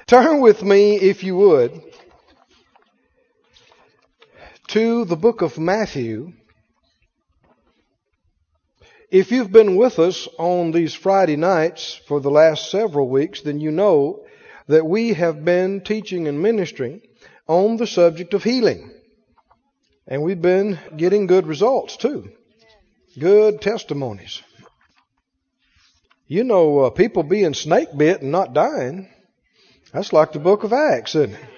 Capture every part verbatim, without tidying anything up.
Turn with me, if you would, to the book of Matthew. If you've been with us on these Friday nights for the last several weeks, then you know that we have been teaching and ministering on the subject of healing. And we've been getting good results too. Good testimonies. You know, uh, people being snake bit and not dying. That's like the book of Acts, isn't it?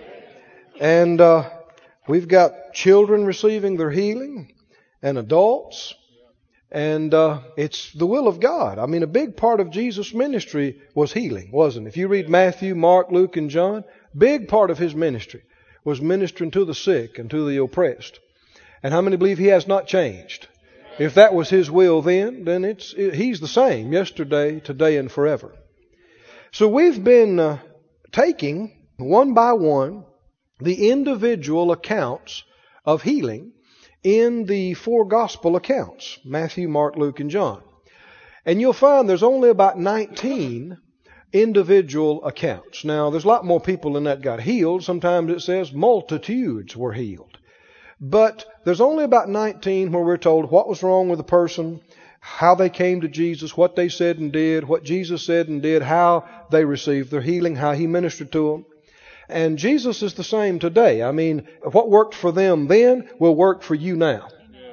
And uh, we've got children receiving their healing and adults. And uh, it's the will of God. I mean, a big part of Jesus' ministry was healing, wasn't it? If you read Matthew, Mark, Luke, and John, big part of his ministry was ministering to the sick and to the oppressed. And how many believe he has not changed? If that was his will then, then it's it, he's the same yesterday, today, and forever. So we've been uh, taking one by one the individual accounts of healing in the four gospel accounts, Matthew, Mark, Luke, and John. And you'll find there's only about nineteen individual accounts. Now, there's a lot more people than that got healed. Sometimes it says multitudes were healed. But there's only about nineteen where we're told what was wrong with the person, how they came to Jesus, what they said and did, what Jesus said and did, how they received their healing, how He ministered to them. And Jesus is the same today. I mean, what worked for them then will work for you now.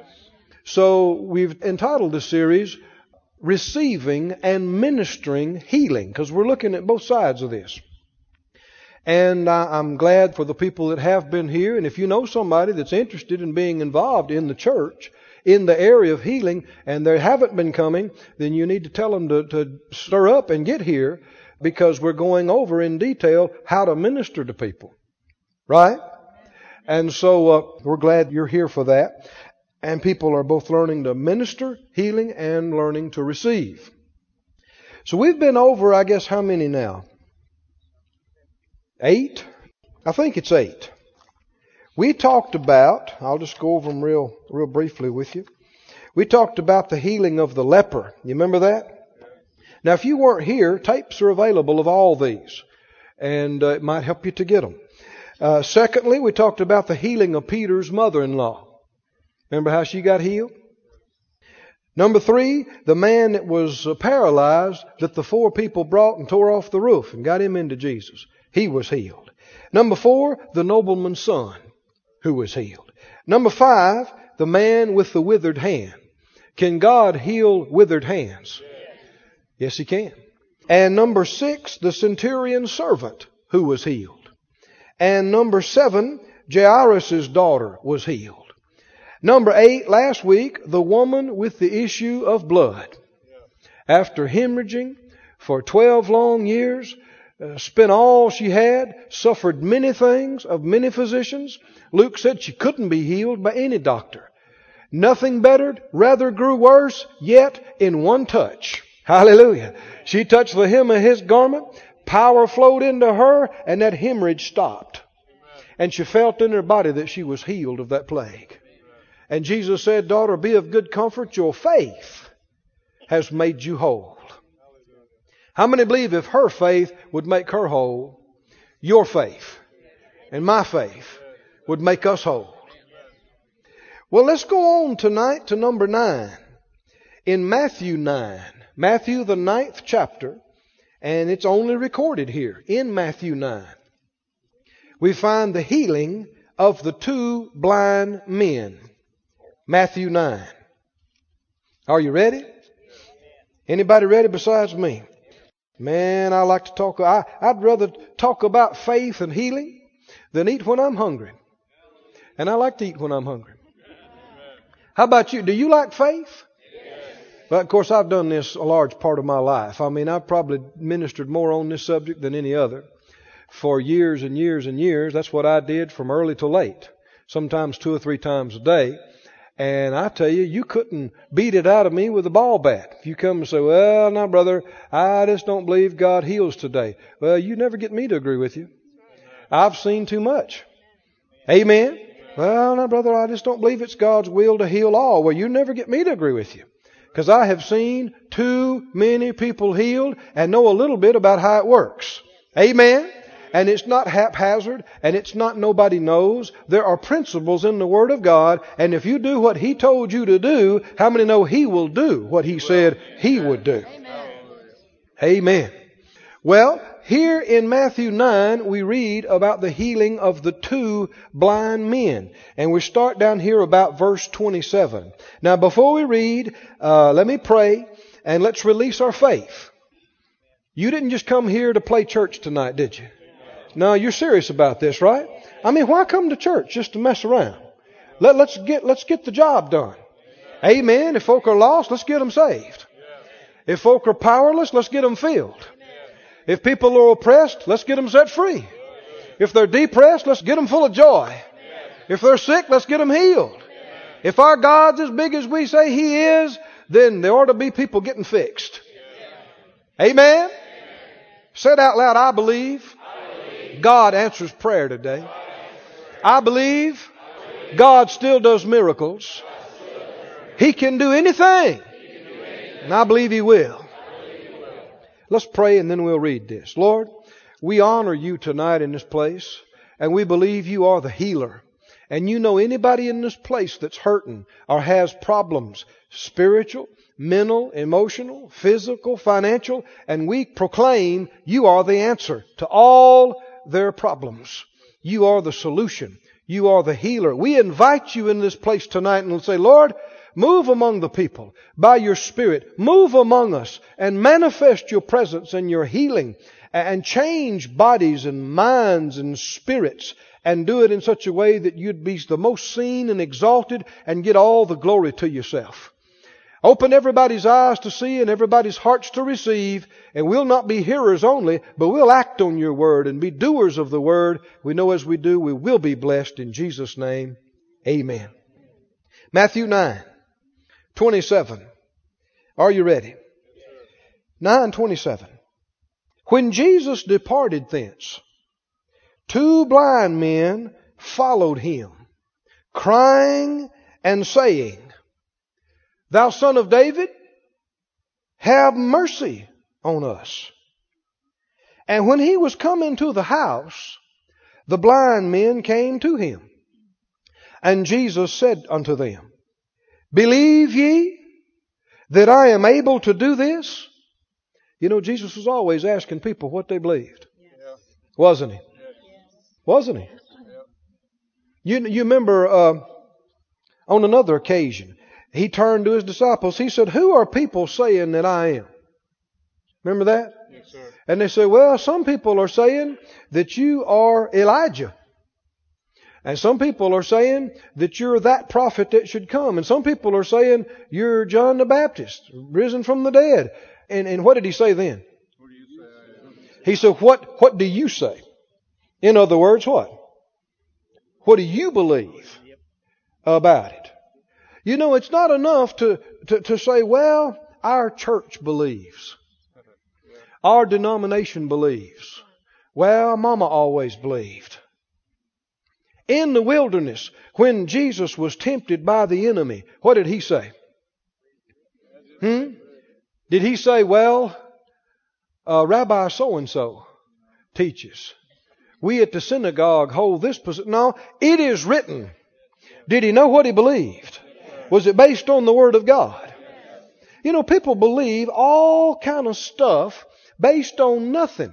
So we've entitled this series, Receiving and Ministering Healing, because we're looking at both sides of this. And I'm glad for the people that have been here. And if you know somebody that's interested in being involved in the church, in the area of healing, and they haven't been coming, then you need to tell them to, to stir up and get here, because we're going over in detail how to minister to people. Right? And so uh, we're glad you're here for that. And people are both learning to minister, healing, and learning to receive. So we've been over, I guess, how many now? Eight? I think it's eight. We talked about, I'll just go over them real, real briefly with you. We talked about the healing of the leper. You remember that? Now, if you weren't here, tapes are available of all these, and uh, it might help you to get them. Uh, secondly, we talked about the healing of Peter's mother-in-law. Remember how she got healed? Number three, the man that was paralyzed that the four people brought and tore off the roof and got him into Jesus. He was healed. Number four, the nobleman's son who was healed. Number five, the man with the withered hand. Can God heal withered hands? Yes, He can. And number six, the centurion's servant who was healed. And number seven, Jairus' daughter was healed. Number eight, last week, the woman with the issue of blood. After hemorrhaging for twelve long years, uh, spent all she had, suffered many things of many physicians. Luke said she couldn't be healed by any doctor. Nothing bettered, rather grew worse, yet in one touch. Hallelujah. She touched the hem of His garment, power flowed into her, and that hemorrhage stopped. And she felt in her body that she was healed of that plague. And Jesus said, "Daughter, be of good comfort. Your faith has made you whole." How many believe if her faith would make her whole, your faith and my faith would make us whole? Well, let's go on tonight to number nine. In Matthew nine. Matthew, the ninth chapter, and it's only recorded here in Matthew nine. We find the healing of the two blind men. Matthew nine. Are you ready? Anybody ready besides me? Man, I like to talk. I, I'd rather talk about faith and healing than eat when I'm hungry. And I like to eat when I'm hungry. How about you? Do you like faith? But of course, I've done this a large part of my life. I mean, I've probably ministered more on this subject than any other for years and years and years. That's what I did from early to late, sometimes two or three times a day. And I tell you, you couldn't beat it out of me with a ball bat. If you come and say, "Well, now, brother, I just don't believe God heals today." Well, you never get me to agree with you. I've seen too much. Amen? Well, now, brother, I just don't believe it's God's will to heal all. Well, you never get me to agree with you. Because I have seen too many people healed and know a little bit about how it works. Amen? And it's not haphazard, and it's not nobody knows. There are principles in the Word of God, and if you do what He told you to do, how many know He will do what He said He would do? Amen. Amen. Well, here in Matthew nine, we read about the healing of the two blind men. And we start down here about verse twenty-seven. Now, before we read, uh, let me pray, and let's release our faith. You didn't just come here to play church tonight, did you? No, you're serious about this, right? I mean, why come to church just to mess around? Let, let's get let's get the job done. Amen. If folk are lost, let's get them saved. If folk are powerless, let's get them filled. If people are oppressed, let's get them set free. If they're depressed, let's get them full of joy. If they're sick, let's get them healed. If our God's as big as we say He is, then there ought to be people getting fixed. Amen. Say it out loud. I believe God answers prayer today. I believe God still does miracles. He can do anything. And I believe He will. Let's pray and then we'll read this. Lord, we honor You tonight in this place. And we believe You are the healer. And You know anybody in this place that's hurting or has problems, spiritual, mental, emotional, physical, financial. And we proclaim You are the answer to all their problems. You are the solution. You are the healer. We invite You in this place tonight and we'll say, Lord, move among the people by Your Spirit. Move among us and manifest Your presence and Your healing and change bodies and minds and spirits and do it in such a way that You'd be the most seen and exalted and get all the glory to Yourself. Open everybody's eyes to see and everybody's hearts to receive. And we'll not be hearers only, but we'll act on Your word and be doers of the word. We know as we do, we will be blessed in Jesus' name. Amen. Matthew nine, twenty-seven. Are you ready? nine twenty-seven. When Jesus departed thence, two blind men followed Him, crying and saying, Thou Son of David, have mercy on us. And when He was come into the house, the blind men came to Him. And Jesus said unto them, Believe ye that I am able to do this? You know, Jesus was always asking people what they believed. Yeah. Wasn't He? Yeah. Wasn't He? Yeah. You, you remember uh, on another occasion, He turned to His disciples. He said, Who are people saying that I am? Remember that? Yes, sir. And they said, well, some people are saying that you are Elijah. And some people are saying that you're that prophet that should come. And some people are saying you're John the Baptist, risen from the dead. And, and what did He say then? What do you say? He said, what, what do you say? In other words, what? What do you believe about it? You know, it's not enough to, to, to say, well, our church believes. Our denomination believes. Well, Mama always believed. In the wilderness, when Jesus was tempted by the enemy, what did He say? Hmm? Did He say, well, uh, Rabbi so-and-so teaches. We at the synagogue hold this position. No, it is written. Did He know what He believed? Was it based on the Word of God? You know, people believe all kind of stuff based on nothing.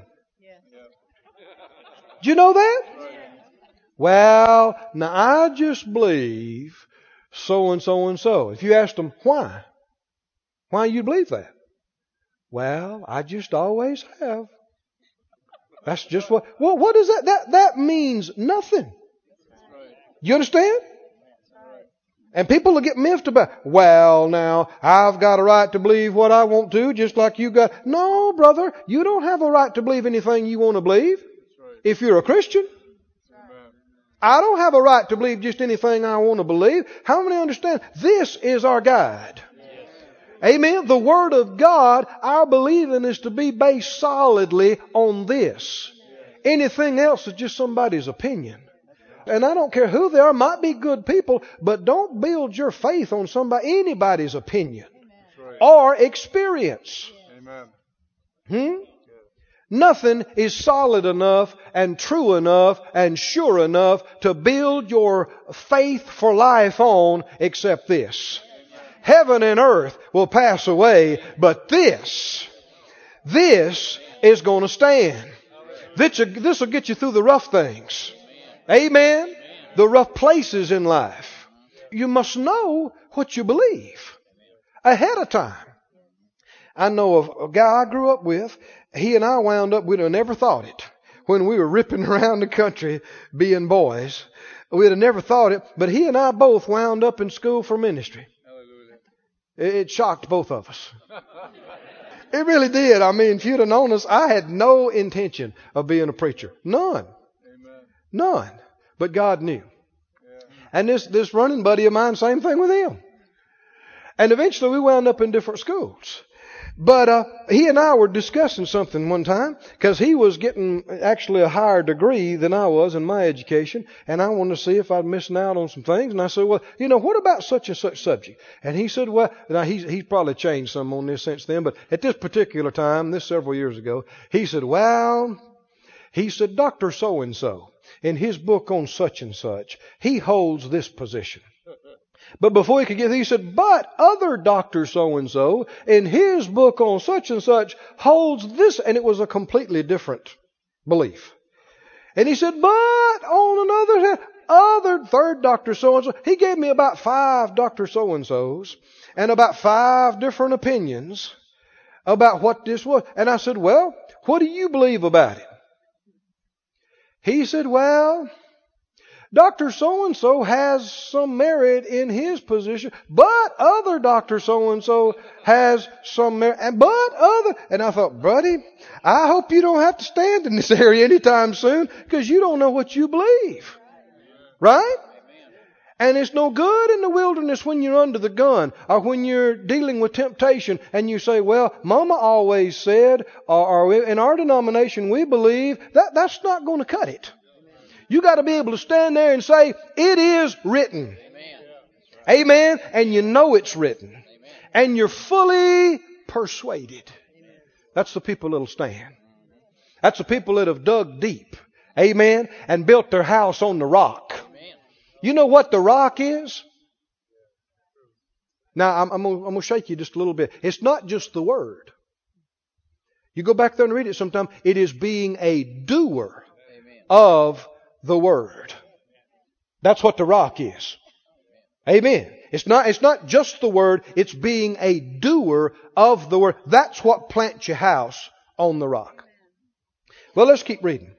Do you know that? Well, now I just believe so and so and so. If you ask them why, why you believe that? Well, I just always have. That's just what. Well, what is that? That that means nothing. You understand? And people will get miffed about, well, now, I've got a right to believe what I want to, just like you got. No, brother, you don't have a right to believe anything you want to believe if you're a Christian. I don't have a right to believe just anything I want to believe. How many understand? This is our guide. Amen. The Word of God, our believing is to be based solidly on this. Anything else is just somebody's opinion. And I don't care who they are, might be good people, but don't build your faith on somebody, anybody's opinion or experience. Amen. Hmm? Nothing is solid enough and true enough and sure enough to build your faith for life on except this. Heaven and earth will pass away, but this, this is going to stand. This will get you through the rough things. Amen? The rough places in life. You must know what you believe ahead of time. I know of a guy I grew up with. He and I wound up, we'd have never thought it. When we were ripping around the country being boys, we'd have never thought it. But he and I both wound up in school for ministry. It, it shocked both of us. It really did. I mean, if you'd have known us, I had no intention of being a preacher. None. Amen. None. But God knew. Yeah. And this, this running buddy of mine, same thing with him. And eventually we wound up in different schools. But uh, he and I were discussing something one time because he was getting actually a higher degree than I was in my education. And I wanted to see if I'd missing out on some things. And I said, well, you know, what about such and such subject? And he said, well, now he's, he's probably changed some on this since then. But at this particular time, this several years ago, he said, well, he said, Doctor So-and-so, in his book on such and such, he holds this position. But before he could get there, he said, but other Doctor So-and-so in his book on such and such holds this. And it was a completely different belief. And he said, but on another hand, other third Doctor So-and-so, he gave me about five Doctor So-and-sos and about five different opinions about what this was. And I said, well, what do you believe about it? He said, well, Doctor So-and-so has some merit in his position, but other Doctor So-and-so has some merit, and but other, and I thought, buddy, I hope you don't have to stand in this area anytime soon, because you don't know what you believe. Right? And it's no good in the wilderness when you're under the gun, or when you're dealing with temptation, and you say, well, Mama always said, or, or in our denomination we believe, that that's not going to cut it. You got to be able to stand there and say, it is written. Amen. Amen. And you know it's written. Amen. And you're fully persuaded. Amen. That's the people that'll stand. That's the people that have dug deep. Amen. And built their house on the rock. Amen. You know what the rock is? Now, I'm, I'm going to shake you just a little bit. It's not just the word. You go back there and read it sometime. It is being a doer of the word. That's what the rock is. Amen. It's not, it's not just the word. It's being a doer of the word. That's what plants your house on the rock. Well, let's keep reading.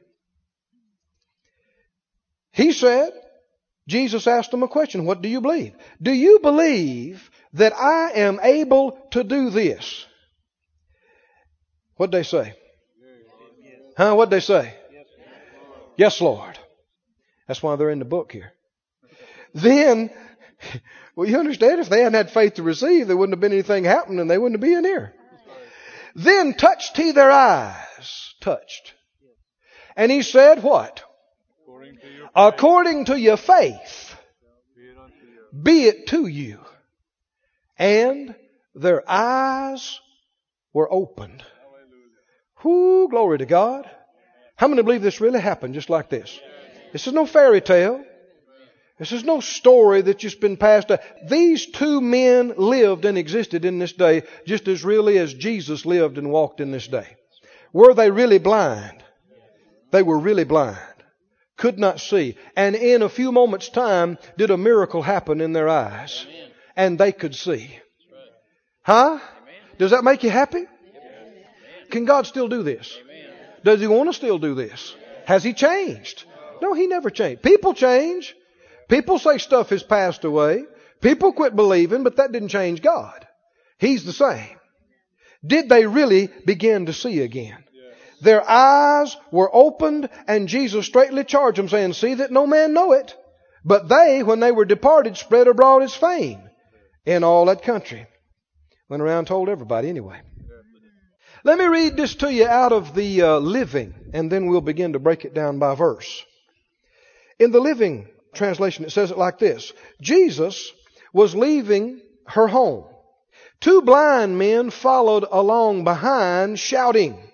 He said, Jesus asked him a question. What do you believe? Do you believe that I am able to do this? What'd they say? Huh? What'd they say? Yes, Lord. That's why they're in the book here. Then, well, you understand, if they hadn't had faith to receive, there wouldn't have been anything happening and they wouldn't be in here. Then touched he their eyes. Touched. And he said what? According to your faith, According to your faith be it to you. And their eyes were opened. Whoo, glory to God. How many believe this really happened just like this? This is no fairy tale. This is no story that's just been passed down. These two men lived and existed in this day just as really as Jesus lived and walked in this day. Were they really blind? They were really blind. Could not see. And in a few moments' time did a miracle happen in their eyes. And they could see. Huh? Does that make you happy? Can God still do this? Does He want to still do this? Has He changed? No, He never changed. People change. People say stuff has passed away. People quit believing, but that didn't change God. He's the same. Did they really begin to see again? Their eyes were opened, and Jesus straightly charged them, saying, see that no man know it. But they, when they were departed, spread abroad His fame in all that country. Went around and told everybody anyway. Let me read this to you out of the uh, Living, and then we'll begin to break it down by verse. In the Living translation, it says it like this. Jesus was leaving her home. Two blind men followed along behind, shouting,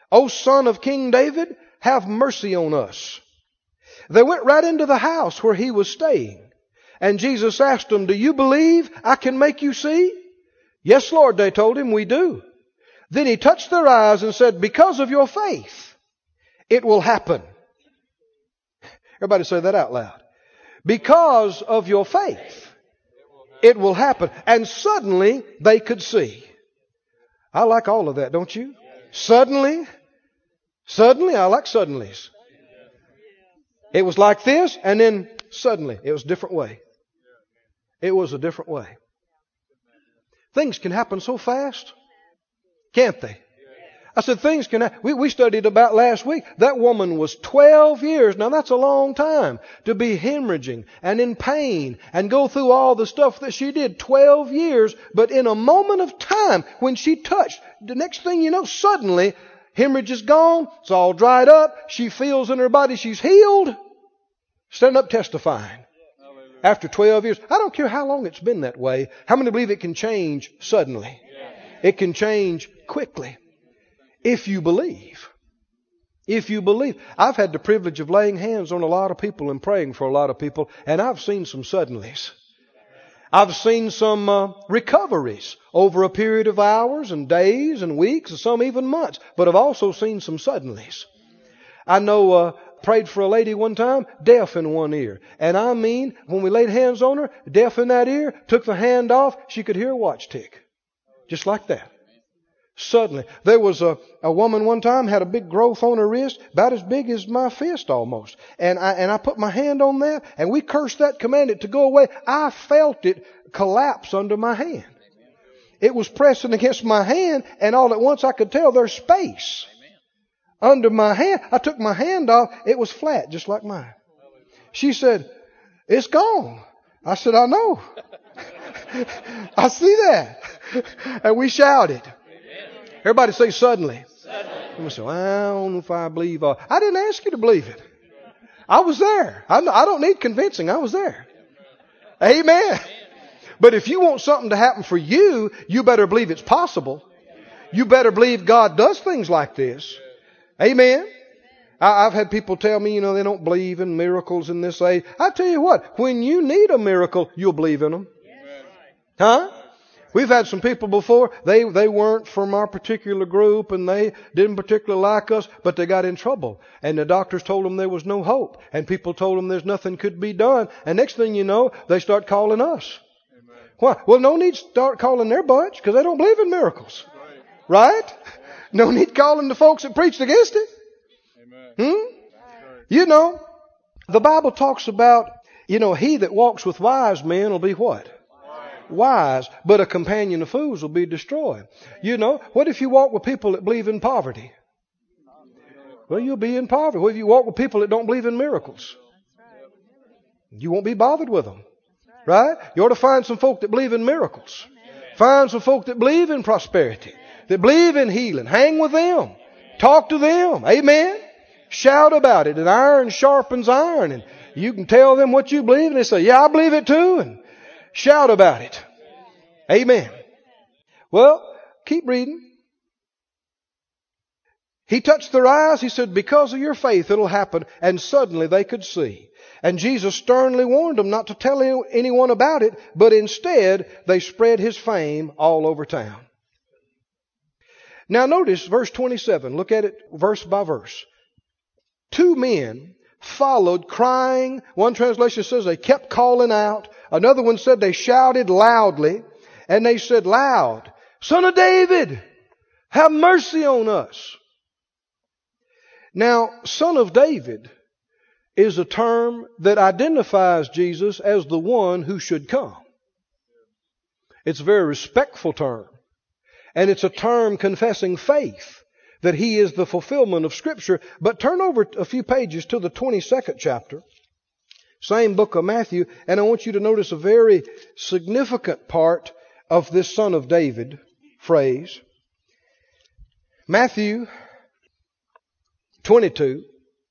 O son of King David, have mercy on us. They went right into the house where he was staying. And Jesus asked them, do you believe I can make you see? Yes, Lord, they told him, we do. Then he touched their eyes and said, because of your faith, it will happen. Everybody say that out loud. Because of your faith, it will happen. And suddenly they could see. I like all of that, don't you? Suddenly, suddenly, I like suddenlies. It was like this, and then suddenly, it was a different way. It was a different way. Things can happen so fast, can't they? I said things can happen. We, we studied about last week. That woman was twelve years. Now that's a long time to be hemorrhaging and in pain and go through all the stuff that she did. twelve years. But in a moment of time, when she touched, the next thing you know, suddenly, hemorrhage is gone. It's all dried up. She feels in her body she's healed. Stand up testifying. After twelve years. I don't care how long it's been that way. How many believe it can change suddenly? It can change quickly. If you believe. If you believe. I've had the privilege of laying hands on a lot of people and praying for a lot of people, and I've seen some suddenlies. I've seen some uh, recoveries over a period of hours and days and weeks, and some even months. But I've also seen some suddenlies. I know, uh, prayed for a lady one time, deaf in one ear. And I mean, when we laid hands on her, deaf in that ear, took the hand off, she could hear a watch tick. Just like that. Suddenly. There was a, a woman one time, had a big growth on her wrist, about as big as my fist almost. And I, and I put my hand on that, and we cursed that, commanded it to go away. I felt it collapse under my hand. It was pressing against my hand, and all at once I could tell there's space under my hand. I took my hand off, it was flat, just like mine. She said, it's gone. I said, I know. I see that. And we shouted. Everybody say suddenly. Suddenly. Say, well, I don't know if I believe all. I didn't ask you to believe it. I was there. I don't need convincing. I was there. Amen. But if you want something to happen for you, you better believe it's possible. You better believe God does things like this. Amen. I, I've had people tell me, you know, they don't believe in miracles in this age. I tell you what, when you need a miracle, you'll believe in them. Huh? We've had some people before, they, they weren't from our particular group and they didn't particularly like us, but they got in trouble. And the doctors told them there was no hope. And people told them there's nothing could be done. And next thing you know, they start calling us. Amen. Why? Well, no need to start calling their bunch because they don't believe in miracles. Right? right? No need calling the folks that preached against it. Amen. Hmm? You know, the Bible talks about, you know, he that walks with wise men will be what? Wise, but a companion of fools will be destroyed. You know, what if you walk with people that believe in poverty? Well, you'll be in poverty. What if you walk with people that don't believe in miracles? You won't be bothered with them. Right? You ought to find some folk that believe in miracles. Find some folk that believe in prosperity. That believe in healing. Hang with them. Talk to them. Amen. Shout about it. And iron sharpens iron. And you can tell them what you believe. And they say, yeah, I believe it too. And shout about it. Amen. Well, keep reading. He touched their eyes. He said, because of your faith, it'll happen. And suddenly they could see. And Jesus sternly warned them not to tell anyone about it, but instead they spread his fame all over town. Now notice verse twenty-seven. Look at it verse by verse. Two men followed crying. One translation says they kept calling out. Another one said they shouted loudly. And they said loud, Son of David, have mercy on us. Now, Son of David is a term that identifies Jesus as the one who should come. It's a very respectful term. And it's a term confessing faith that he is the fulfillment of Scripture. But turn over a few pages to the twenty-second chapter. Same book of Matthew. And I want you to notice a very significant part of this Son of David phrase. Matthew twenty-two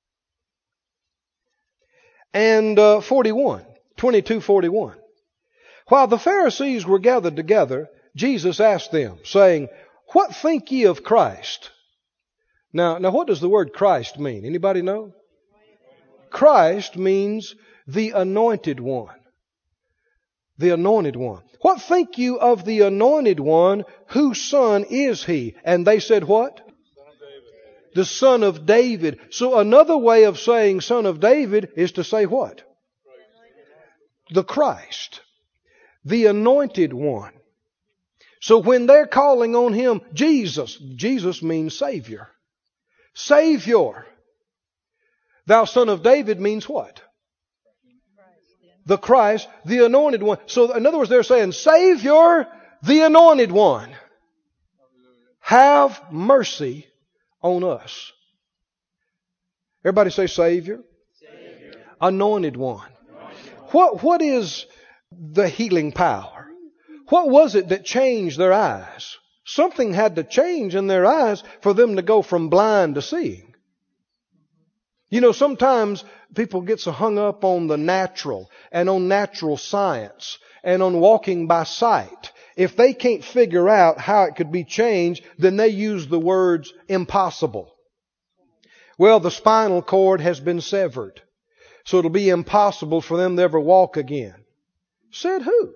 and uh, forty-one. twenty-two forty-one. While the Pharisees were gathered together, Jesus asked them, saying, What think ye of Christ? Now, now what does the word Christ mean? Anybody know? Christ means the anointed one. The anointed one. What think you of the anointed one? Whose son is he? And they said what? The son of David. So another way of saying son of David is to say what? The Christ. The anointed one. So when they're calling on him Jesus, Jesus means Savior. Savior. Thou son of David means what? The Christ, the anointed one. So in other words, they're saying, Savior, the anointed one. Have mercy on us. Everybody say Savior. Savior. Anointed one. Anointed. What, what is the healing power? What was it that changed their eyes? Something had to change in their eyes for them to go from blind to seeing. You know, sometimes people get so hung up on the natural and on natural science and on walking by sight. If they can't figure out how it could be changed, then they use the words impossible. Well, the spinal cord has been severed, so it'll be impossible for them to ever walk again. Said who?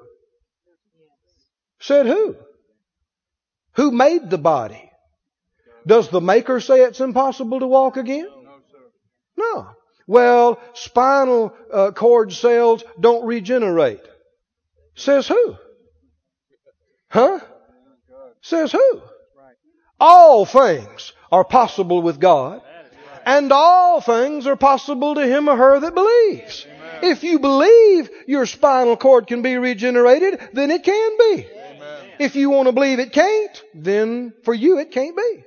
Said who? Who made the body? Does the maker say it's impossible to walk again? No. Well, spinal uh, cord cells don't regenerate. Says who? Huh? Says who? All things are possible with God, and all things are possible to him or her that believes. If you believe your spinal cord can be regenerated, then it can be. If you want to believe it can't, then for you it can't be.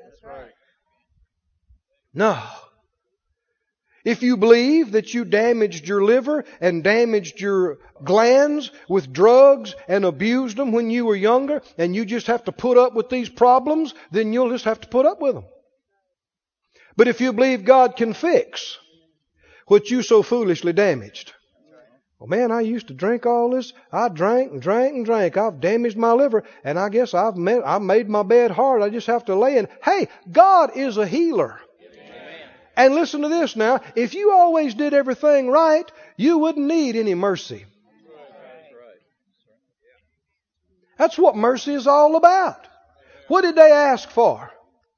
No. If you believe that you damaged your liver and damaged your glands with drugs and abused them when you were younger, and you just have to put up with these problems, then you'll just have to put up with them. But if you believe God can fix what you so foolishly damaged, well, man, I used to drink all this. I drank and drank and drank. I've damaged my liver, and I guess I've made, I've made my bed hard. I just have to lay in. Hey, God is a healer. And listen to this now. If you always did everything right, you wouldn't need any mercy. That's what mercy is all about. What did they ask for?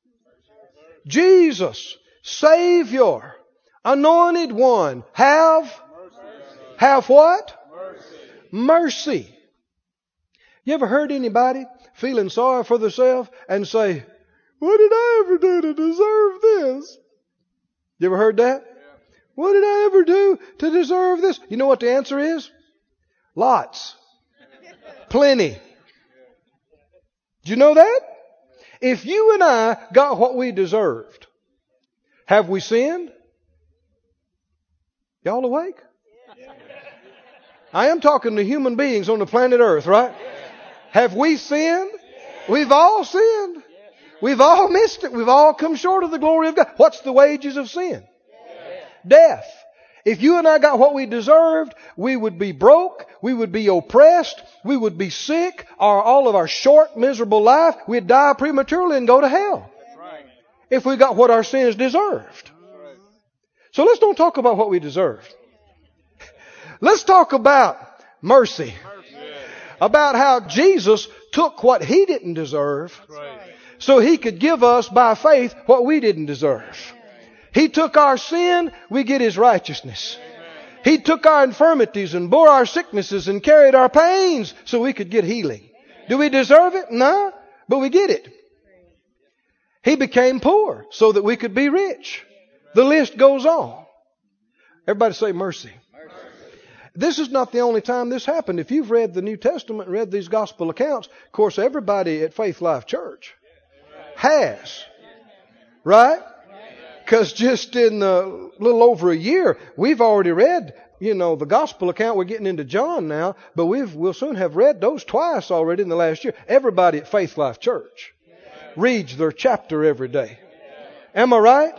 Jesus, Savior, Anointed One. Have? Have what? Mercy. You ever heard anybody feeling sorry for themselves and say, what did I ever do to deserve this? You ever heard that? Yeah. What did I ever do to deserve this? You know what the answer is? Lots. Plenty. Do you know that? If you and I got what we deserved, have we sinned? Y'all awake? I am talking to human beings on the planet Earth, right? Have we sinned? We've all sinned. We've all missed it. We've all come short of the glory of God. What's the wages of sin? Death. If you and I got what we deserved, we would be broke, we would be oppressed, we would be sick, or all of our short, miserable life, we'd die prematurely and go to hell. If we got what our sins deserved. So let's don't talk about what we deserved. Let's talk about mercy. About how Jesus took what He didn't deserve, so He could give us by faith what we didn't deserve. He took our sin, we get His righteousness. He took our infirmities and bore our sicknesses and carried our pains so we could get healing. Do we deserve it? No, but we get it. He became poor so that we could be rich. The list goes on. Everybody say mercy. This is not the only time this happened. If you've read the New Testament and read these gospel accounts, of course, everybody at Faith Life Church has. Right? Because just in a little over a year, we've already read, you know, the gospel account. We're getting into John now, but we've, we'll soon have read those twice already in the last year. Everybody at Faith Life Church reads their chapter every day. Am I right?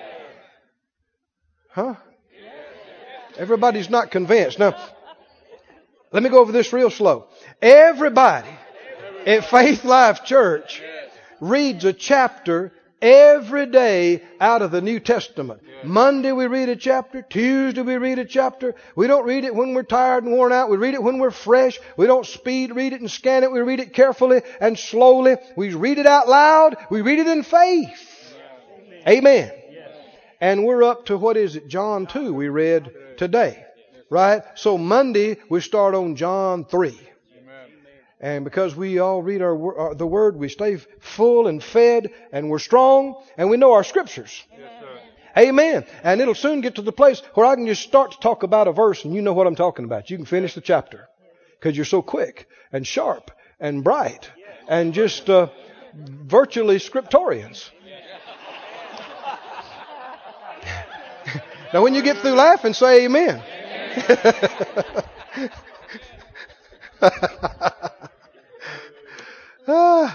Huh? Everybody's not convinced. Now, let me go over this real slow. Everybody at Faith Life Church reads a chapter Every day out of the New Testament. Monday we read a chapter. Tuesday we read a chapter. We don't read it when we're tired and worn out. We read it when we're fresh. We don't speed read it and scan it. We read it carefully and slowly. We read it out loud. We read it in faith. Amen. And we're up to, what is it, John two we read today. Right? So Monday we start on John three. And because we all read our, our the Word, we stay full and fed, and we're strong, and we know our Scriptures. Yes, sir. Amen. And it'll soon get to the place where I can just start to talk about a verse, and you know what I'm talking about. You can finish the chapter because you're so quick and sharp and bright and just uh, virtually scriptorians. Now, when you get through laughing, say amen. Ah.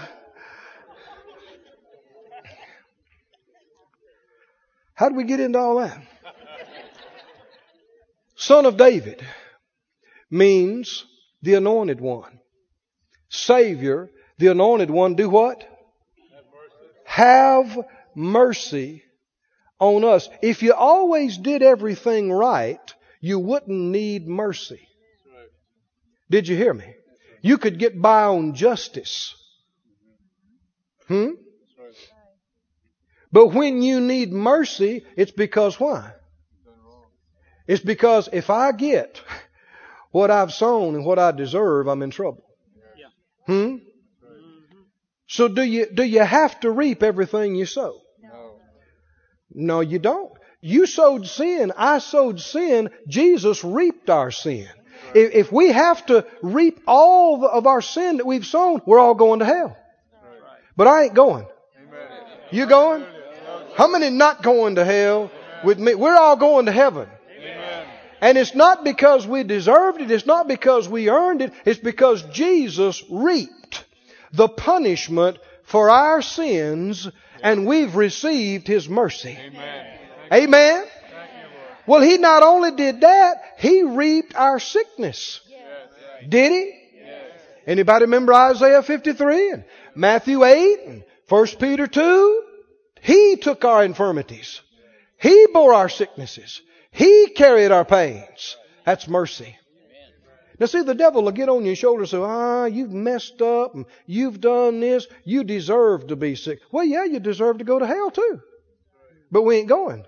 How did we get into all that? Son of David means the anointed one. Savior, the anointed one, do what? Have mercy on us. If you always did everything right, you wouldn't need mercy. Did you hear me? You could get by on justice. Hmm? But when you need mercy, it's because why? It's because if I get what I've sown and what I deserve, I'm in trouble. Hmm? So do you, do you have to reap everything you sow? No, you don't. You sowed sin. I sowed sin. Jesus reaped our sin. If, if we have to reap all of our sin that we've sown, we're all going to hell. But I ain't going. You going? How many not going to hell with me? We're all going to heaven. And it's not because we deserved it. It's not because we earned it. It's because Jesus reaped the punishment for our sins, and we've received His mercy. Amen. Amen. Well, He not only did that, He reaped our sickness. Did He? Anybody remember Isaiah fifty-three and Matthew eight and First Peter two? He took our infirmities. He bore our sicknesses. He carried our pains. That's mercy. Now see, the devil will get on your shoulder and say, ah, you've messed up and you've done this. You deserve to be sick. Well, yeah, you deserve to go to hell too. But we ain't going.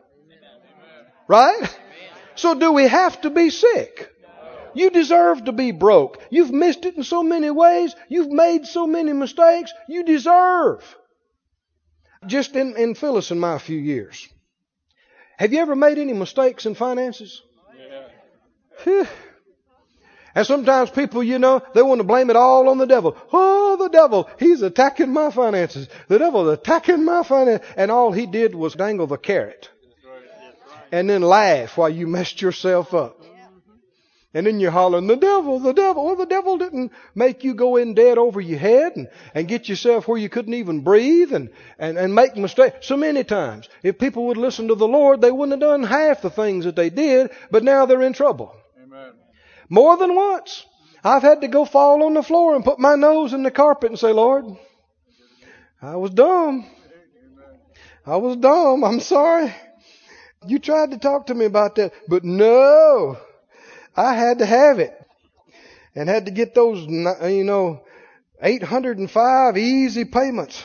Right? So do we have to be sick? You deserve to be broke. You've missed it in so many ways. You've made so many mistakes. You deserve. Just in, in Phyllis and my few years. Have you ever made any mistakes in finances? Yeah. And sometimes people, you know, they want to blame it all on the devil. Oh, the devil, he's attacking my finances. The devil's attacking my finances. And all he did was dangle the carrot. And then laugh while you messed yourself up. And then you're hollering, the devil, the devil. Well, the devil didn't make you go in dead over your head and, and get yourself where you couldn't even breathe and, and, and make mistakes. So many times, if people would listen to the Lord, they wouldn't have done half the things that they did, but now they're in trouble. Amen. More than once, I've had to go fall on the floor and put my nose in the carpet and say, Lord, I was dumb. I was dumb. I'm sorry. You tried to talk to me about that, but no. I had to have it and had to get those, you know, eight hundred five easy payments.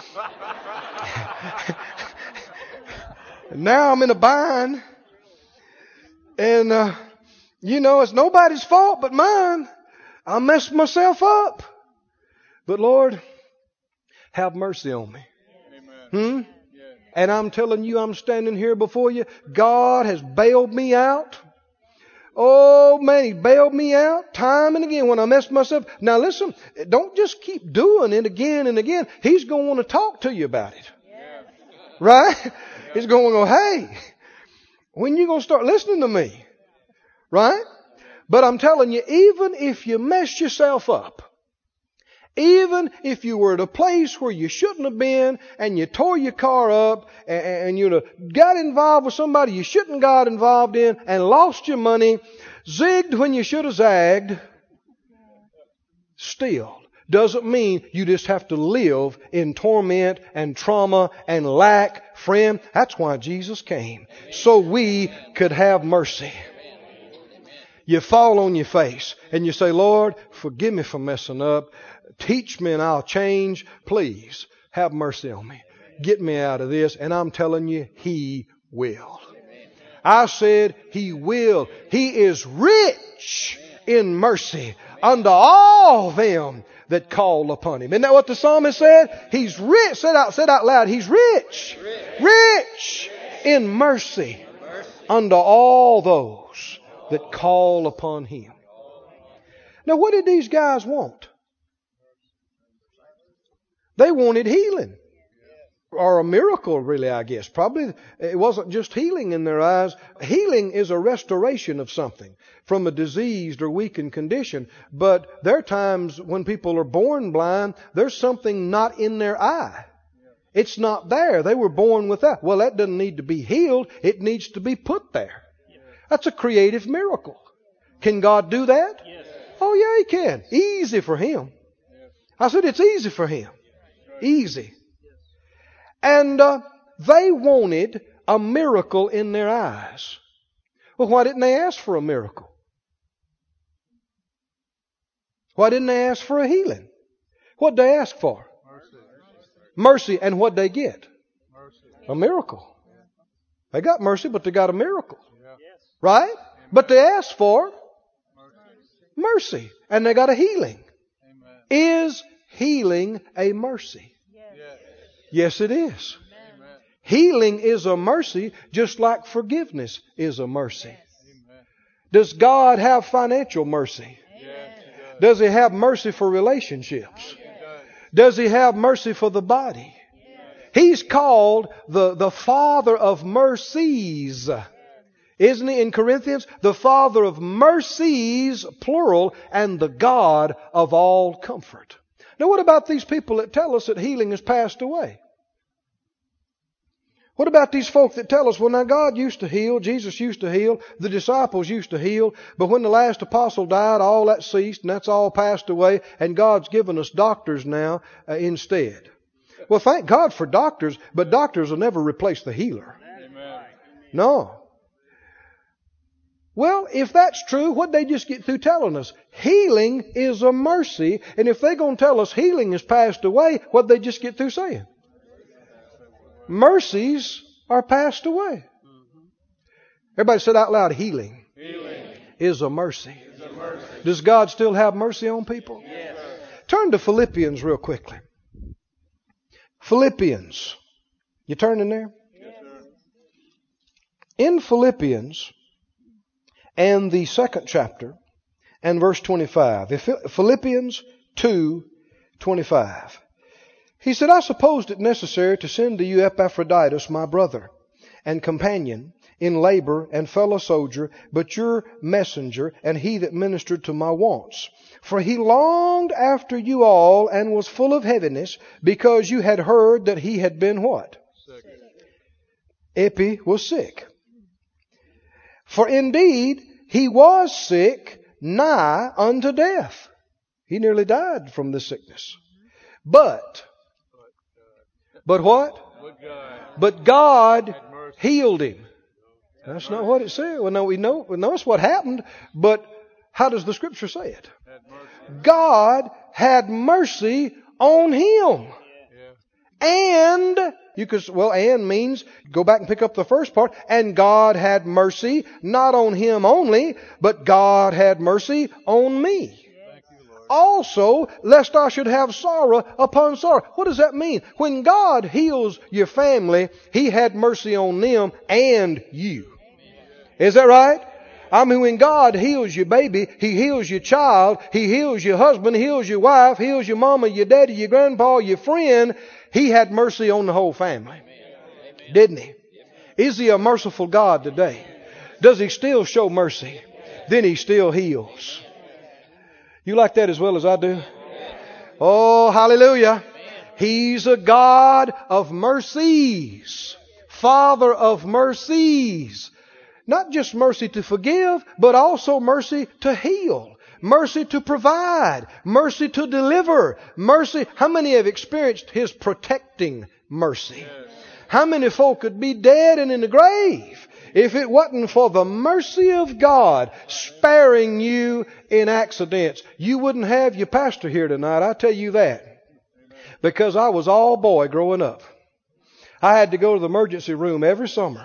And now I'm in a bind. And, uh, you know, it's nobody's fault but mine. I messed myself up. But Lord, have mercy on me. Hmm? And I'm telling you, I'm standing here before you. God has bailed me out. Oh, man, He bailed me out time and again when I messed myself. Now listen, don't just keep doing it again and again. He's going to want to talk to you about it. Yeah. Right? Yeah. He's going to go, hey, when you going to start listening to me? Right? But I'm telling you, even if you mess yourself up, even if you were at a place where you shouldn't have been and you tore your car up and, and you got involved with somebody you shouldn't have got involved in and lost your money, zigged when you should have zagged, still, doesn't mean you just have to live in torment and trauma and lack. Friend, that's why Jesus came. So we could have mercy. You fall on your face and you say, Lord, forgive me for messing up. Teach me and I'll change. Please have mercy on me. Get me out of this. And I'm telling you, He will. I said He will. He is rich in mercy unto all them that call upon Him. Isn't that what the psalmist said? He's rich. Say it out, say it out loud. He's rich. Rich in mercy unto all those that call upon Him. Now, what did these guys want? They wanted healing. Or a miracle, really, I guess. Probably it wasn't just healing in their eyes. Healing is a restoration of something from a diseased or weakened condition. But there are times when people are born blind, there's something not in their eye. It's not there. They were born with that. Well, that doesn't need to be healed. It needs to be put there. That's a creative miracle. Can God do that? Yes. Oh, yeah, He can. Easy for Him. I said it's easy for Him. Easy. And uh, they wanted a miracle in their eyes. Well, why didn't they ask for a miracle? Why didn't they ask for a healing? What'd they ask for? Mercy. Mercy. And what'd they get? Mercy. A miracle. They got mercy, but they got a miracle. Yeah. Right? But they asked for mercy. mercy. And they got a healing. Amen. Is healing a mercy? Yes, it is. Amen. Healing is a mercy, just like forgiveness is a mercy. Yes. Does God have financial mercy? Yes. Does He have mercy for relationships? Yes. Does He have mercy for the body? Yes. He's called the, the Father of mercies. Isn't He in Corinthians? The Father of mercies, plural, and the God of all comfort. Now, what about these people that tell us that healing has passed away? What about these folk that tell us, well, now God used to heal, Jesus used to heal, the disciples used to heal, but when the last apostle died, all that ceased and that's all passed away, and God's given us doctors now uh, instead. Well, thank God for doctors, but doctors will never replace the healer. Amen. No. Well, if that's true, what'd they just get through telling us? Healing is a mercy. And if they're going to tell us healing has passed away, what'd they just get through saying? Mercies are passed away. Everybody said out loud, healing, healing. Is a mercy. Is a mercy. Does God still have mercy on people? Yes. Turn to Philippians real quickly. Philippians. You turning there? Yes, sir. In Philippians, and the second chapter, and verse twenty-five. Philippians two twenty-five. He said, I supposed it necessary to send to you Epaphroditus, my brother and companion in labor and fellow soldier, but your messenger, and he that ministered to my wants. For he longed after you all, and was full of heaviness, because you had heard that he had been what? Sick. Epi was sick. For indeed, he was sick, nigh unto death. He nearly died from this sickness. But, but what? But God healed him. That's not what it said. Well, no, we know, we know it's what happened, but how does the Scripture say it? God had mercy on him. And, you could, well, and means, go back and pick up the first part, and God had mercy, not on him only, but God had mercy on me. Also, lest I should have sorrow upon sorrow. What does that mean? When God heals your family, He had mercy on them and you. Is that right? I mean, when God heals your baby, He heals your child, He heals your husband, He heals your wife, He heals your mama, your daddy, your grandpa, your friend. He had mercy on the whole family. Didn't He? Is He a merciful God today? Does He still show mercy? Then He still heals. You like that as well as I do? Oh, hallelujah. He's a God of mercies. Father of mercies. Not just mercy to forgive, but also mercy to heal. mercy to provide, mercy to deliver, mercy. How many have experienced His protecting mercy? How many folk could be dead and in the grave if it wasn't for the mercy of God sparing you in accidents? You wouldn't have your pastor here tonight, I tell you that. Because I was all boy growing up. I had to go to the emergency room every summer.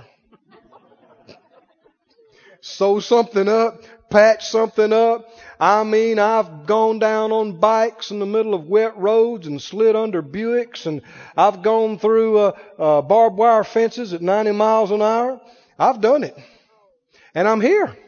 Sew something up, patch something up. I mean, I've gone down on bikes in the middle of wet roads and slid under Buicks, and I've gone through uh, uh, barbed wire fences at ninety miles an hour. I've done it. And I'm here.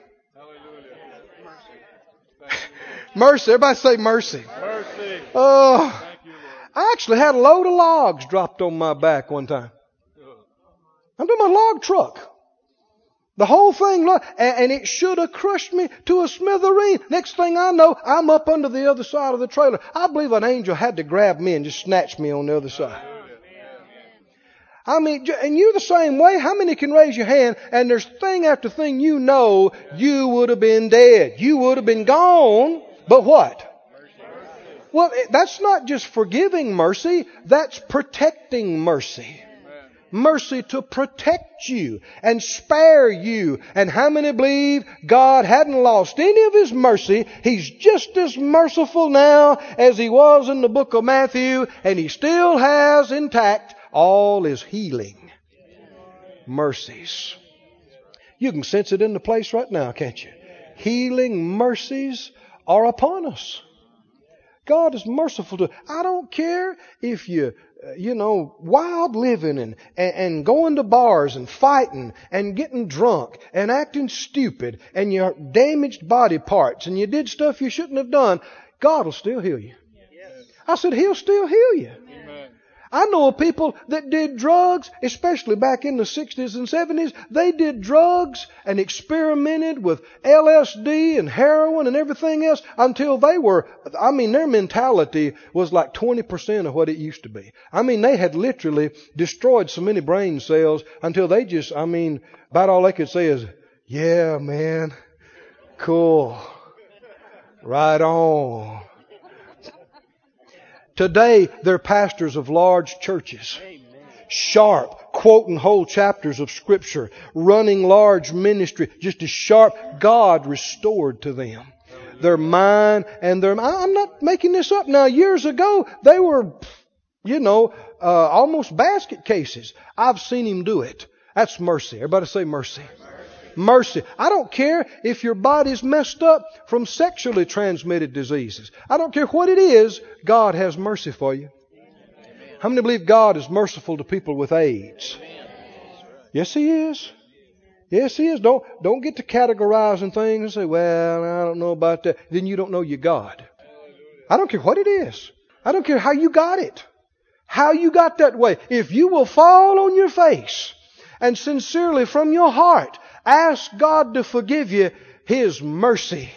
Mercy. Everybody say mercy. Mercy. Oh, Thank you, Lord. I actually had a load of logs dropped on my back one time. I'm doing my log truck. The whole thing, lo- and, and it should have crushed me to a smithereen. Next thing I know, I'm up under the other side of the trailer. I believe an angel had to grab me and just snatch me on the other side. I mean, and you the same way. How many can raise your hand? And there's thing after thing you know you would have been dead. You would have been gone. But what? Well, that's not just forgiving mercy. That's protecting mercy. Mercy to protect you and spare you. And how many believe God hadn't lost any of His mercy? He's just as merciful now as He was in the book of Matthew. And He still has intact all His healing mercies. You can sense it in the place right now, can't you? Healing mercies are upon us. God is merciful to. I don't care if you, uh, you know, wild living and, and, and going to bars and fighting and getting drunk and acting stupid and your damaged body parts and you did stuff you shouldn't have done. God will still heal you. I said, He'll still heal you. I know of people that did drugs, especially back in the sixties and seventies. They did drugs and experimented with L S D and heroin and everything else until they were, I mean, their mentality was like twenty percent of what it used to be. I mean, they had literally destroyed so many brain cells until they just, I mean, about all they could say is, yeah, man, cool, right on. Today, they're pastors of large churches. Sharp, quoting whole chapters of Scripture. Running large ministry. Just as sharp. God restored to them their mind and their... I'm not making this up now. Years ago, they were, you know, uh, almost basket cases. I've seen Him do it. That's mercy. Everybody say mercy. Mercy. I don't care if your body's messed up from sexually transmitted diseases. I don't care what it is. God has mercy for you. How many believe God is merciful to people with AIDS? Yes, He is. Yes, He is. Don't, don't get to categorizing things and say, well, I don't know about that. Then you don't know your God. I don't care what it is. I don't care how you got it. How you got that way. If you will fall on your face and sincerely from your heart ask God to forgive you, His mercy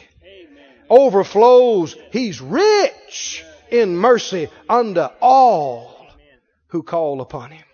overflows. He's rich in mercy unto all who call upon Him.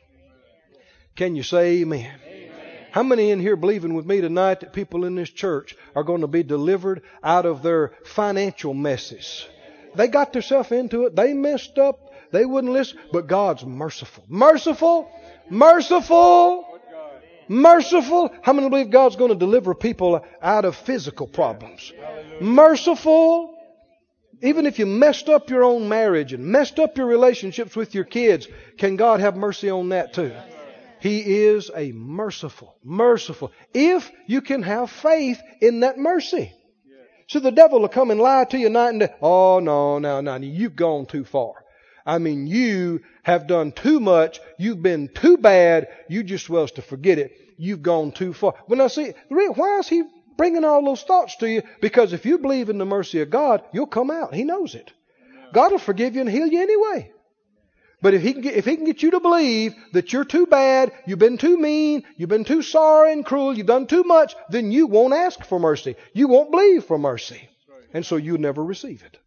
Can you say amen? How many in here believing with me tonight that people in this church are going to be delivered out of their financial messes? They got themselves into it. They messed up. They wouldn't listen. But God's merciful. Merciful. Merciful. Merciful. How many believe God's going to deliver people out of physical problems? Hallelujah. Merciful. Even if you messed up your own marriage and messed up your relationships with your kids, can God have mercy on that too? He is a merciful, merciful. If you can have faith in that mercy. So the devil will come and lie to you night and day. Oh, no, no, no. You've gone too far. I mean, you have done too much. You've been too bad. You just well to forget it. You've gone too far. When I see, why is he bringing all those thoughts to you? Because if you believe in the mercy of God, you'll come out. He knows it. God will forgive you and heal you anyway. But if he can get, if he can get you to believe that you're too bad, you've been too mean, you've been too sorry and cruel, you've done too much, then you won't ask for mercy. You won't believe for mercy. And so you'll never receive it.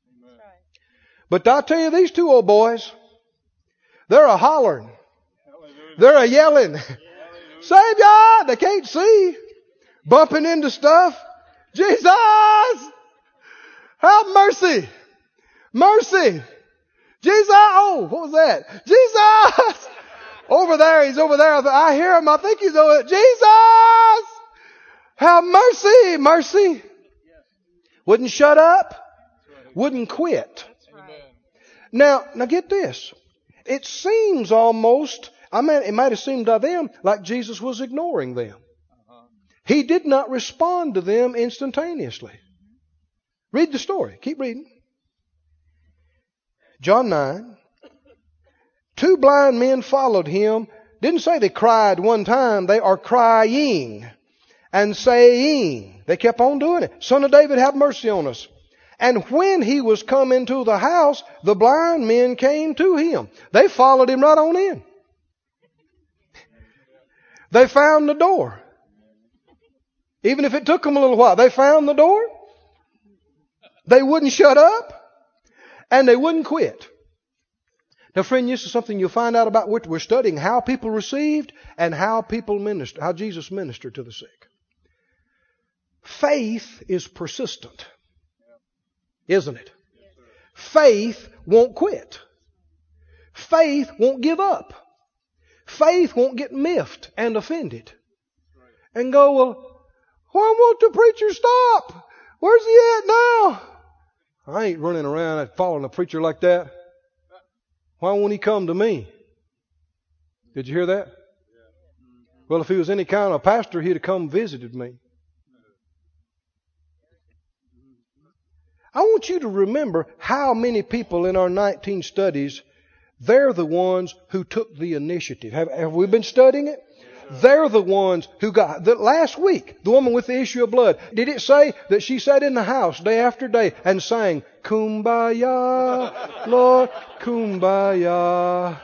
But I'll tell you, these two old boys, they're a hollering. They're a yelling. Savior! They can't see. Bumping into stuff. Jesus! Have mercy. Mercy. Jesus. Oh, what was that? Jesus. Over there. He's over there. I hear him. I think he's over there. Jesus. Have mercy. Mercy. Wouldn't shut up. Wouldn't quit. Now, now get this. It seems almost, I mean, it might have seemed to them like Jesus was ignoring them. He did not respond to them instantaneously. Read the story. Keep reading. John nine. Two blind men followed him. Didn't say they cried one time. They are crying and saying. They kept on doing it. Son of David, have mercy on us. And when he was come into the house, the blind men came to him. They followed him right on in. They found the door. Even if it took them a little while, they found the door. They wouldn't shut up. And they wouldn't quit. Now, friend, this is something you'll find out about. We're studying how people received and how people ministered, how Jesus ministered to the sick. Faith is persistent. Isn't it? Faith won't quit. Faith won't give up. Faith won't get miffed and offended. And go, well, why won't the preacher stop? Where's he at now? I ain't running around following a preacher like that. Why won't he come to me? Did you hear that? Well, if he was any kind of pastor, he'd have come visited me. I want you to remember how many people in our nineteen studies, they're the ones who took the initiative. Have, have we been studying it? They're the ones who got, the, last week, the woman with the issue of blood, did it say that she sat in the house day after day and sang, Kumbaya, Lord, Kumbaya.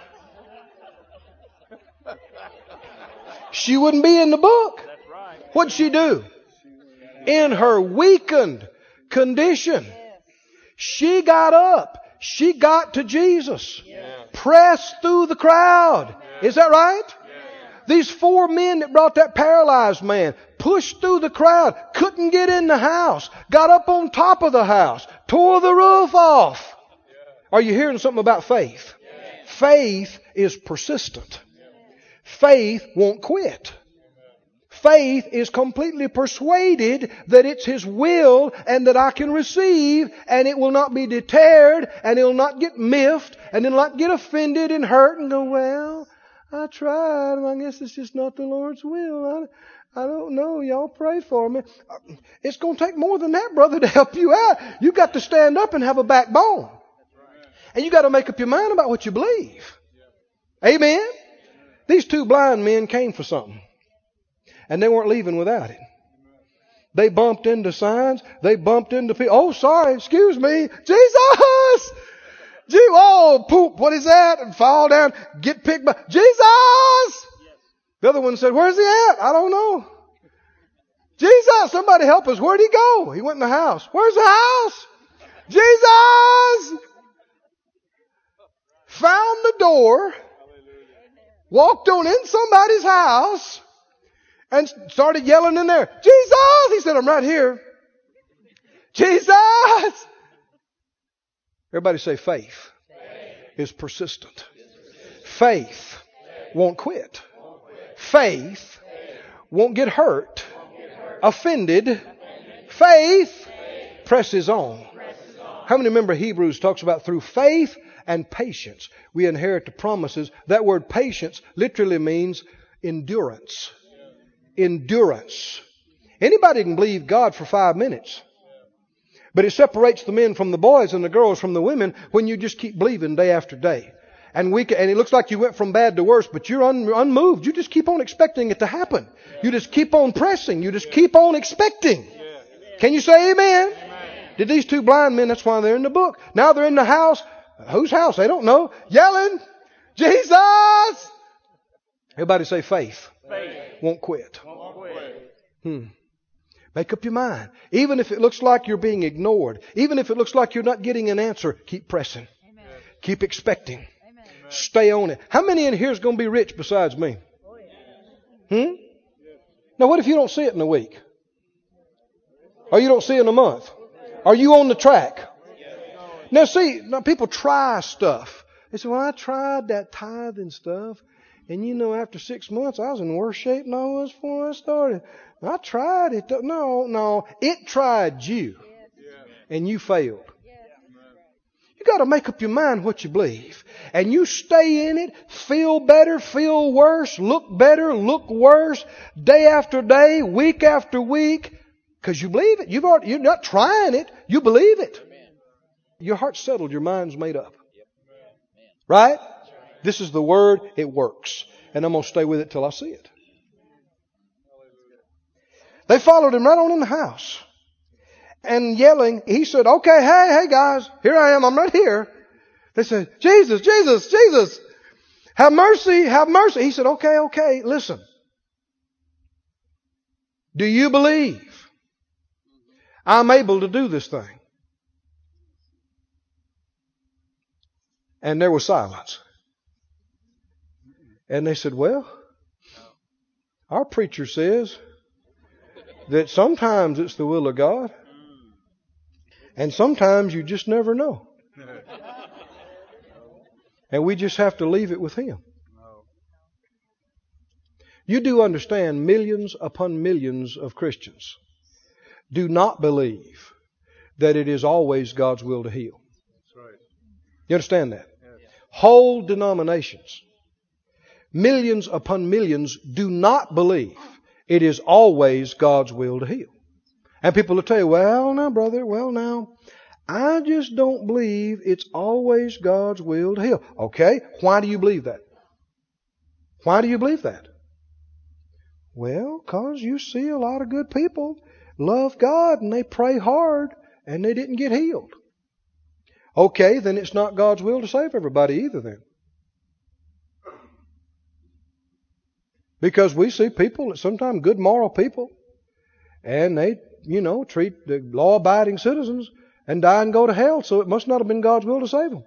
She wouldn't be in the book. What'd she do? In her weakened condition, she got up. She got to Jesus. Pressed through the crowd. Is that right? These four men that brought that paralyzed man pushed through the crowd, couldn't get in the house, got up on top of the house, tore the roof off. Are you hearing something about faith? Faith is persistent. Faith won't quit. Faith is completely persuaded that it's His will and that I can receive, and it will not be deterred, and it will not get miffed, and it will not get offended and hurt and go, well, I tried, and I guess it's just not the Lord's will. I, I don't know. Y'all pray for me. It's going to take more than that, brother, to help you out. You've got to stand up and have a backbone. And you've got to make up your mind about what you believe. Amen? These two blind men came for something. And they weren't leaving without it. They bumped into signs. They bumped into people. Oh, sorry. Excuse me. Jesus! Gee, oh, poop. What is that? And fall down. Get picked by. Jesus! The other one said, where's he at? I don't know. Jesus, somebody help us. Where'd he go? He went in the house. Where's the house? Jesus! Found the door. Walked on in somebody's house. And started yelling in there. Jesus! He said, I'm right here. Jesus! Everybody say faith, faith. Is persistent. Faith, faith. Won't quit. Won't quit. Faith, faith. Won't get hurt. Won't get hurt. Offended. Offended. Faith, faith. Presses on. Presses on. How many remember Hebrews talks about through faith and patience we inherit the promises? That word patience literally means endurance. Endurance. Anybody can believe God for five minutes. But it separates the men from the boys and the girls from the women when you just keep believing day after day. And we can, and it looks like you went from bad to worse, but you're un, unmoved. You just keep on expecting it to happen. You just keep on pressing. You just keep on expecting. Can you say amen? Amen? Did these two blind men, that's why they're in the book. Now they're in the house. Whose house? They don't know. Yelling, Jesus! Everybody say faith. Faith. Won't quit. Won't quit. Hmm. Make up your mind. Even if it looks like you're being ignored, even if it looks like you're not getting an answer, keep pressing. Amen. Keep expecting. Amen. Stay on it. How many in here is going to be rich besides me? Hmm? Now what if you don't see it in a week? Or you don't see it in a month? Are you on the track? Now see, now people try stuff. They say, well, I tried that tithing stuff. And you know, after six months, I was in worse shape than I was before I started. I tried it. No, no. It tried you. And you failed. You got to make up your mind what you believe. And you stay in it, feel better, feel worse, look better, look worse, day after day, week after week. Because you believe it. You've already, you're not trying it. You believe it. Your heart's settled. Your mind's made up. Right? This is the Word. It works. And I'm going to stay with it till I see it. They followed him right on in the house. And yelling, he said, okay, hey, hey guys, here I am. I'm right here. They said, Jesus, Jesus, Jesus, have mercy, have mercy. He said, okay, okay, listen. Do you believe I'm able to do this thing? And there was silence. And they said, well, our preacher says that sometimes it's the will of God. And sometimes you just never know. And we just have to leave it with Him. You do understand millions upon millions of Christians do not believe that it is always God's will to heal. You understand that? Whole denominations, millions upon millions, do not believe it is always God's will to heal. And people will tell you, well, now, brother, well, now, I just don't believe it's always God's will to heal. Okay, why do you believe that? Why do you believe that? Well, because you see a lot of good people love God and they pray hard and they didn't get healed. Okay, then it's not God's will to save everybody either then. Because we see people, sometimes good moral people, and they, you know, treat the law-abiding citizens and die and go to hell, so it must not have been God's will to save them.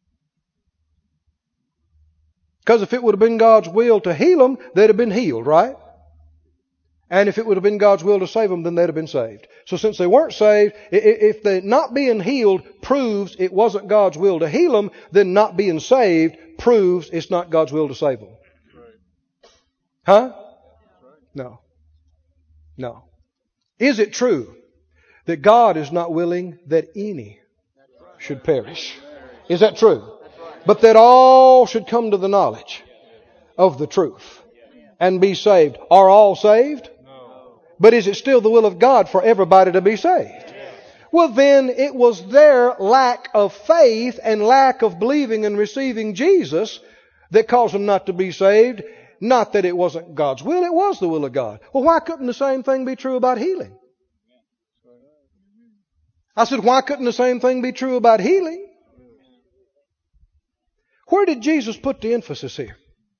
Because if it would have been God's will to heal them, they'd have been healed, right? And if it would have been God's will to save them, then they'd have been saved. So since they weren't saved, if they're not being healed proves it wasn't God's will to heal them, then not being saved proves it's not God's will to save them. Huh? No. No. Is it true that God is not willing that any should perish? Is that true? But that all should come to the knowledge of the truth and be saved. Are all saved? But is it still the will of God for everybody to be saved? Well, then it was their lack of faith and lack of believing and receiving Jesus that caused them not to be saved. Not that it wasn't God's will, it was the will of God. Well, why couldn't the same thing be true about healing? I said, why couldn't the same thing be true about healing? Where did Jesus put the emphasis here?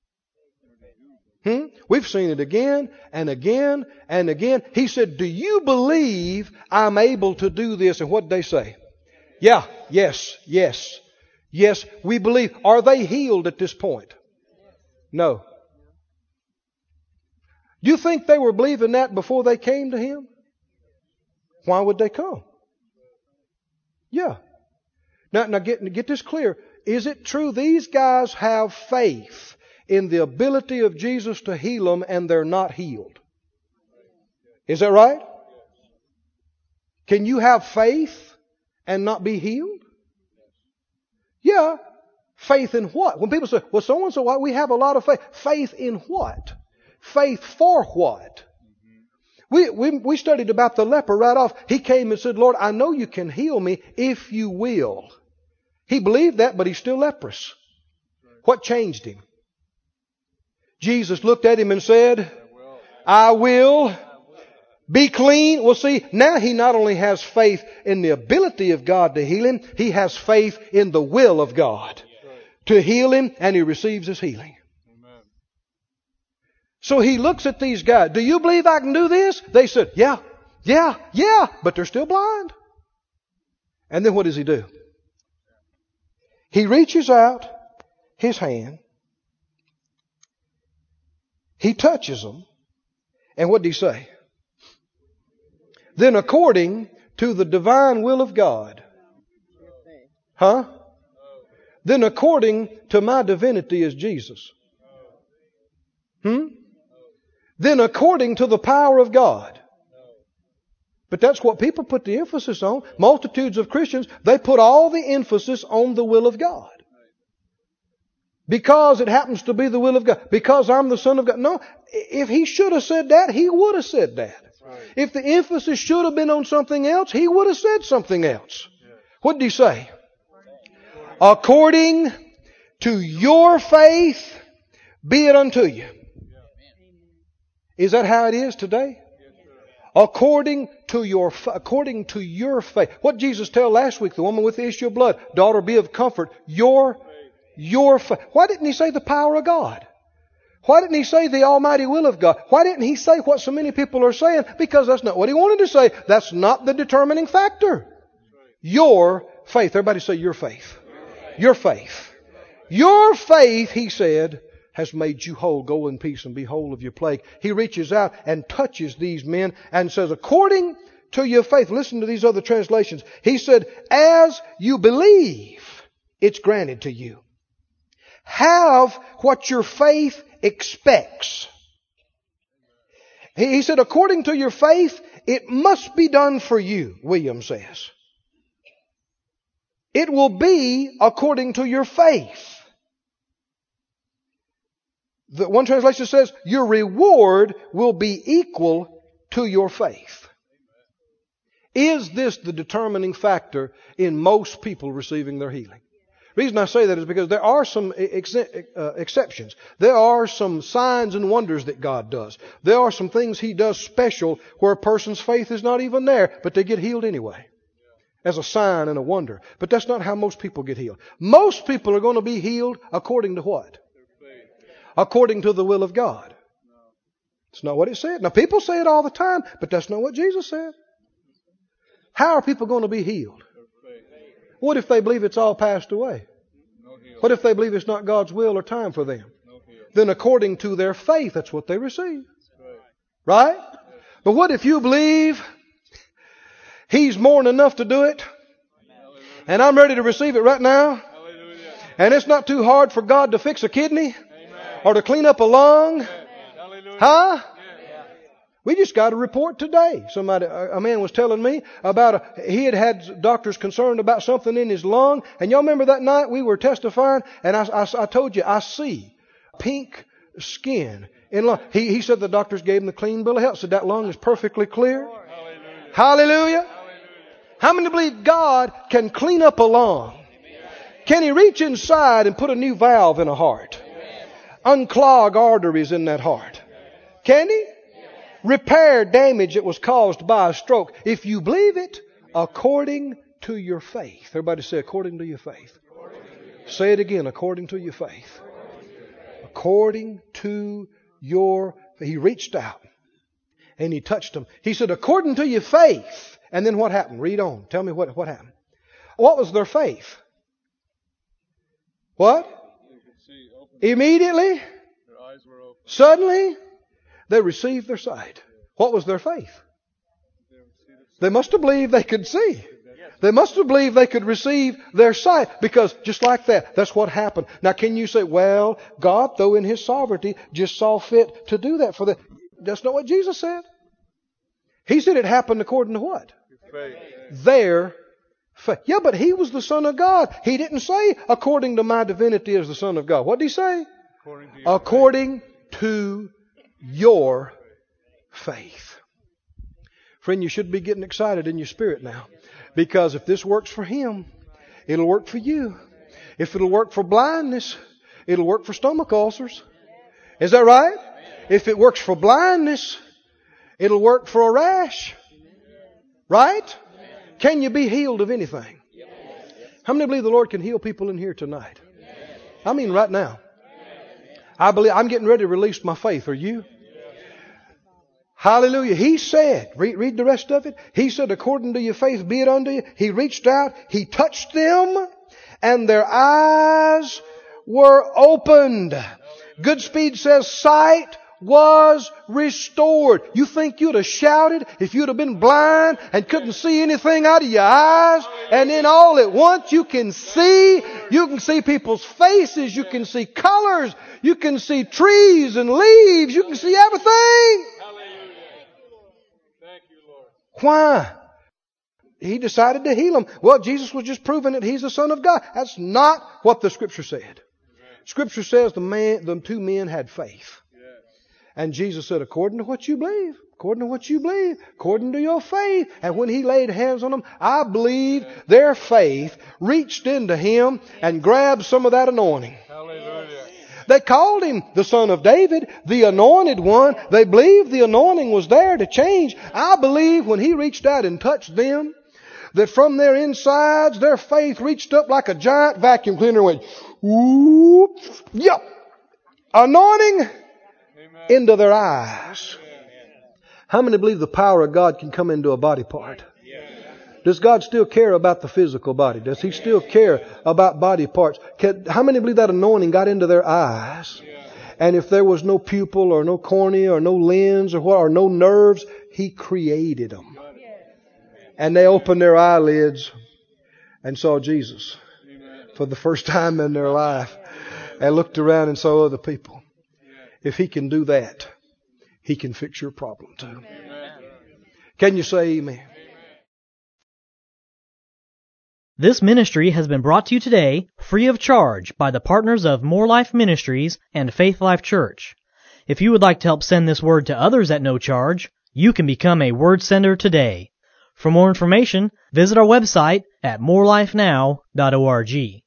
Hmm? We've seen it again and again and again. He said, do you believe I'm able to do this? And what did they say? Yeah, yes, yes, yes, we believe. Are they healed at this point? No. Do you think they were believing that before they came to Him? Why would they come? Yeah. Now, now get, get this clear. Is it true these guys have faith in the ability of Jesus to heal them and they're not healed? Is that right? Can you have faith and not be healed? Yeah. Faith in what? When people say, well, so-and-so, why we have a lot of faith. Faith in what? Faith for what? We, we, we studied about the leper right off. He came and said, Lord, I know you can heal me if you will. He believed that, but he's still leprous. What changed him? Jesus looked at him and said, I will be clean. Well, see, now he not only has faith in the ability of God to heal him, he has faith in the will of God to heal him, and he receives his healing. So he looks at these guys. Do you believe I can do this? They said, yeah, yeah, yeah, but they're still blind. And then what does he do? He reaches out his hand. He touches them. And what did he say? Then according to the divine will of God. Huh? Then according to my divinity is Jesus. Hmm? Then according to the power of God. But that's what people put the emphasis on. Multitudes of Christians, they put all the emphasis on the will of God. Because it happens to be the will of God. Because I'm the Son of God. No, if He should have said that, He would have said that. Right. If the emphasis should have been on something else, He would have said something else. Yeah. What did He say? According to your faith, be it unto you. Is that how it is today? According to your according to your faith. What did Jesus tell last week? The woman with the issue of blood. Daughter, be of comfort. Your Your faith. Why didn't He say the power of God? Why didn't He say the almighty will of God? Why didn't He say what so many people are saying? Because that's not what He wanted to say. That's not the determining factor. Your faith. Everybody say your faith. Your faith. Your faith, He said, has made you whole. Go in peace and be whole of your plague. He reaches out and touches these men and says, according to your faith. Listen to these other translations. He said, as you believe, it's granted to you. Have what your faith expects. He said, according to your faith, it must be done for you, William says. It will be according to your faith. The one translation says, your reward will be equal to your faith. Is this the determining factor in most people receiving their healing? The reason I say that is because there are some ex- uh, exceptions. There are some signs and wonders that God does. There are some things He does special where a person's faith is not even there, but they get healed anyway. As a sign and a wonder. But that's not how most people get healed. Most people are going to be healed according to what? According to the will of God. It's not what it said. Now people say it all the time, but that's not what Jesus said. How are people going to be healed? What if they believe it's all passed away? What if they believe it's not God's will or time for them? Then according to their faith, that's what they receive. Right? But what if you believe He's more than enough to do it, and I'm ready to receive it right now, and it's not too hard for God to fix a kidney or to clean up a lung? Huh? We just got a report today. Somebody, a man was telling me about a, he had had doctors concerned about something in his lung. And y'all remember that night we were testifying, and I, I, I told you, I see pink skin in lung. He, he said the doctors gave him the clean bill of health. Said that lung is perfectly clear. Hallelujah. Hallelujah. How many believe God can clean up a lung? Can He reach inside and put a new valve in a heart? Unclog arteries in that heart? Can He? Repair damage that was caused by a stroke. If you believe it, according to your faith. Everybody say, according to your faith. Say it again, according to your faith. According to your faith. He reached out and He touched them. He said, according to your faith. And then what happened? Read on. Tell me what, what happened. What was their faith? What? Immediately? Suddenly? They received their sight. What was their faith? They must have believed they could see. They must have believed they could receive their sight. Because just like that, that's what happened. Now can you say, well, God, though in His sovereignty, just saw fit to do that for them. That's not what Jesus said. He said it happened according to what? Faith. Their faith. Yeah, but He was the Son of God. He didn't say, according to my divinity as the Son of God. What did He say? According to, according to your faith. Friend, you should be getting excited in your spirit now. Because if this works for Him, it'll work for you. If it'll work for blindness, it'll work for stomach ulcers. Is that right? If it works for blindness, it'll work for a rash. Right? Can you be healed of anything? How many believe the Lord can heal people in here tonight? I mean right now. I believe I'm getting ready to release my faith. Are you? Hallelujah. He said, read, read the rest of it. He said, according to your faith, be it unto you. He reached out, He touched them, and their eyes were opened. Goodspeed says sight was restored. You think you'd have shouted if you'd have been blind and couldn't see anything out of your eyes? And then all at once you can see. You can see people's faces. You can see colors. You can see trees and leaves. You can see everything. Why? He decided to heal him. Well, Jesus was just proving that He's the Son of God. That's not what the Scripture said. Scripture says the man, the two men had faith. And Jesus said, according to what you believe, according to what you believe, according to your faith. And when He laid hands on them, I believe their faith reached into Him and grabbed some of that anointing. Hallelujah. They called Him the Son of David, the Anointed One. They believed the anointing was there to change. I believe when He reached out and touched them, that from their insides, their faith reached up like a giant vacuum cleaner and went, whoop, yep, anointing into their eyes. How many believe the power of God can come into a body part? Does God still care about the physical body? Does He still care about body parts? Can, how many believe that anointing got into their eyes? And if there was no pupil or no cornea or no lens or what, or no nerves, He created them. And they opened their eyelids and saw Jesus for the first time in their life and looked around and saw other people. If He can do that, He can fix your problem too. Amen. Can you say amen? This ministry has been brought to you today free of charge by the partners of More Life Ministries and Faith Life Church. If you would like to help send this word to others at no charge, you can become a word sender today. For more information, visit our website at more life now dot org.